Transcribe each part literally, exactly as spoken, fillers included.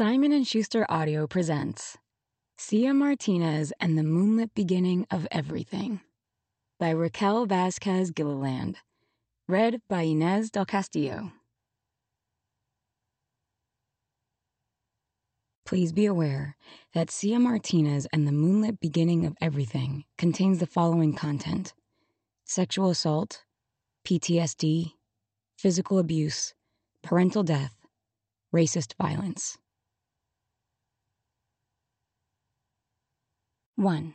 Simon and Schuster Audio presents Sia Martinez and the Moonlit Beginning of Everything by Raquel Vasquez Gilliland. Read by Inez del Castillo. Please be aware that Sia Martinez and the Moonlit Beginning of Everything contains the following content: sexual assault, P T S D, physical abuse, parental death, racist violence. one.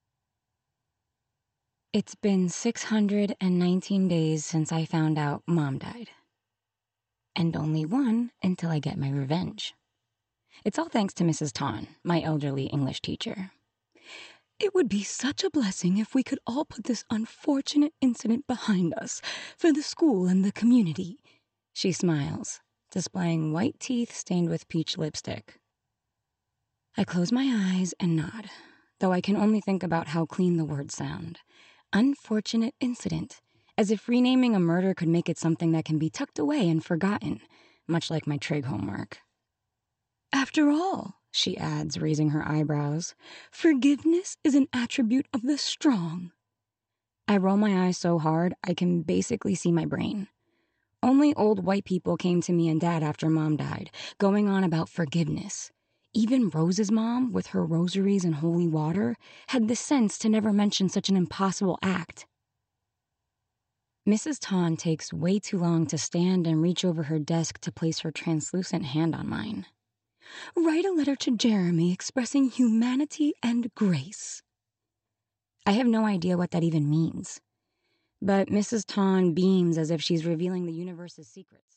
It's been six hundred nineteen days since I found out Mom died. And only one until I get my revenge. It's all thanks to Missus Ton, my elderly English teacher. It would be such a blessing if we could all put this unfortunate incident behind us for the school and the community. She smiles, displaying white teeth stained with peach lipstick. I close my eyes and nod, though I can only think about how clean the words sound. Unfortunate incident, as if renaming a murder could make it something that can be tucked away and forgotten, much like my trig homework. After all, she adds, raising her eyebrows, forgiveness is an attribute of the strong. I roll my eyes so hard I can basically see my brain. Only old white people came to me and Dad after Mom died, going on about forgiveness. Even Rose's mom, with her rosaries and holy water, had the sense to never mention such an impossible act. Missus Ton takes way too long to stand and reach over her desk to place her translucent hand on mine. Write a letter to Jeremy expressing humanity and grace. I have no idea what that even means, but Missus Ton beams as if she's revealing the universe's secrets.